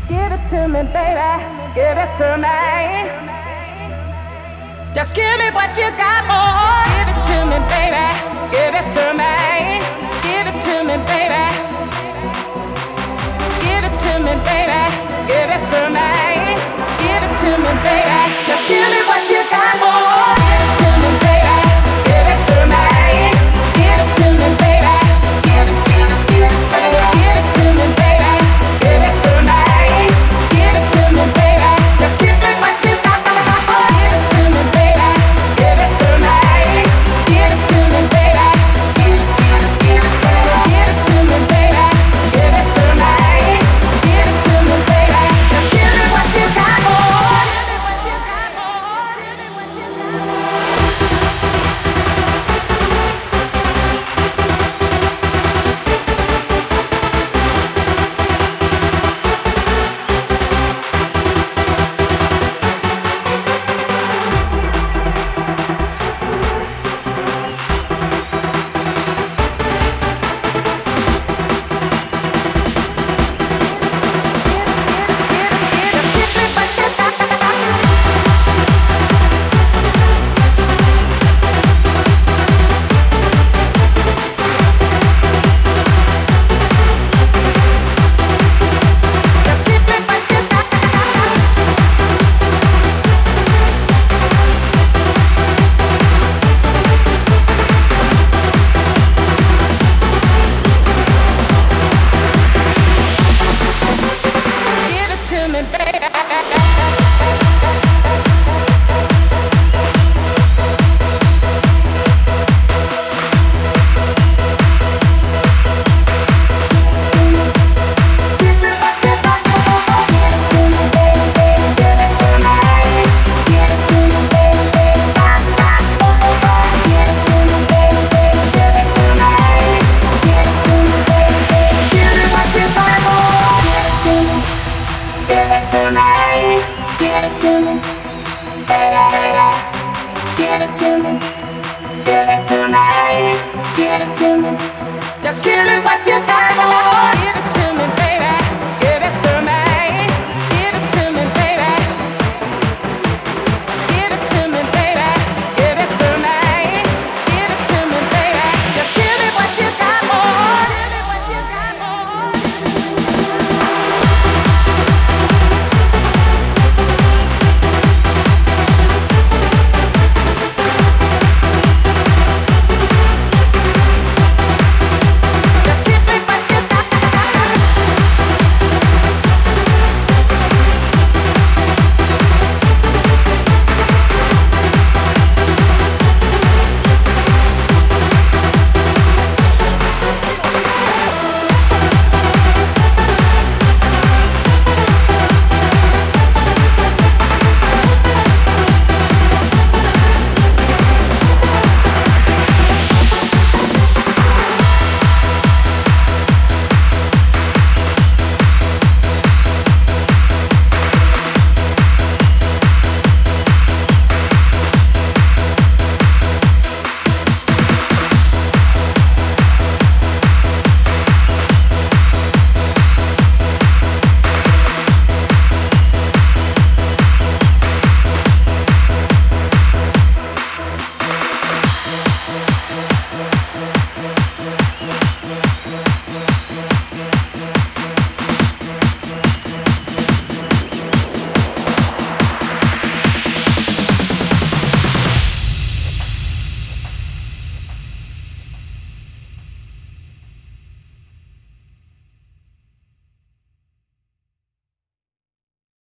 Give it to me, baby. Give it to me. Just give me what you got, boy. Give it to me, baby. Give it to me. Give it to me, baby. Give it to me, baby. Give it to me. Give it to me, baby. Just give me what you got, boy. Give it to me, baby. Give it to me. Give it to me, baby. Give it to me, baby. Give it to me. Give it to me, baby. Just give me what you got, boy. Give it to me, baby. Give it to me. Give it to me, baby. Give it to me, baby. Give it to me. Give it to me, baby. Just give me what you got, boy. Give me what you got, boy. Just give me what you got.